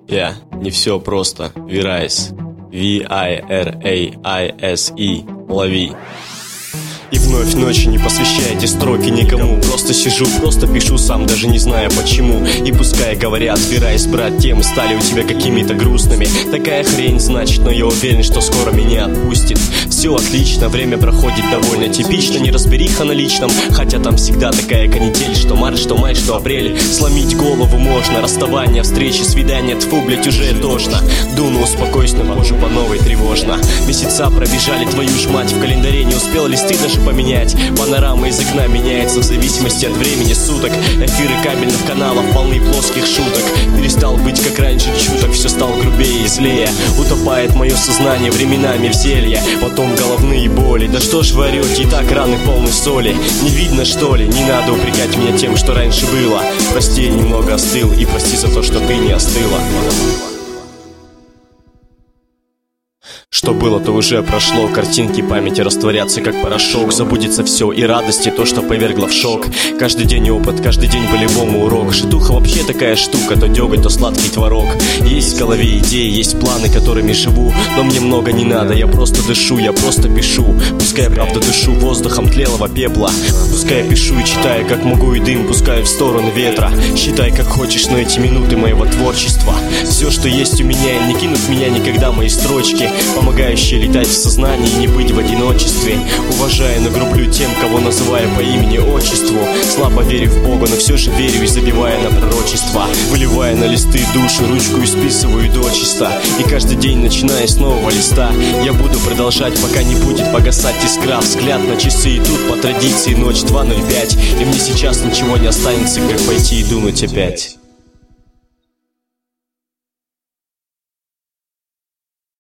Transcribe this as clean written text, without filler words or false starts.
Не все просто. Вирайс. V-I-R-A-I-S-E. Лови. И вновь ночью не посвящая эти строки никому. Просто сижу, просто пишу сам, даже не зная почему. И пускай говорят, Вирайс, брат, темы стали у тебя какими-то грустными. Такая хрень, значит, но я уверен, что скоро меня отпустит. Все отлично, время проходит довольно типично. Неразбериха на личном, хотя там всегда такая канитель. Что март, что май, что апрель. Сломить голову можно, расставание, встречи, свидания. Тьфу, блять, уже тошно. Дуну, успокойся, но позже по новой тревожно. Месяца пробежали, твою ж мать, в календаре не успел листы даже поменять. Панорама из окна меняется в зависимости от времени суток. Эфиры кабельных каналов полны плоских шуток. Перестал быть как раньше чуток, все стало грубее и злее. Утопает мое сознание временами в зелье. Потом головные боли. Да что ж вы орете, и так раны полны соли. Не видно что ли? Не надо упрекать меня тем, что раньше было. Прости, я немного остыл, и прости за то, что ты не остыла. Что было, то уже прошло. Картинки памяти растворятся, как порошок. Забудется все, и радость, и то, что повергло в шок. Каждый день опыт, каждый день по-любому урок. Житуха вообще такая штука, то дёготь, то сладкий творог. Есть в голове идеи, есть планы, которыми живу. Но мне много не надо, я просто дышу, я просто пишу. Пускай я правда дышу воздухом тлелого пепла. Пускай я пишу и читаю, как могу, и дым пускаю в сторону ветра. Считай как хочешь, но эти минуты моего творчества. Все, что есть у меня, и не кинут меня никогда мои строчки, помогающие летать в сознании и не быть в одиночестве. Уважаю, но грублю тем, кого называю по имени-отчеству. Слабо верю в Бога, но все же верю и забивая на пророчества. Выливая на листы душу, ручку исписываю дочисто. И каждый день, начиная с нового листа, я буду продолжать, пока не будет погасать искра. Взгляд на часы, и тут по традиции ночь 2:05. И мне сейчас ничего не останется, как пойти и дунуть опять.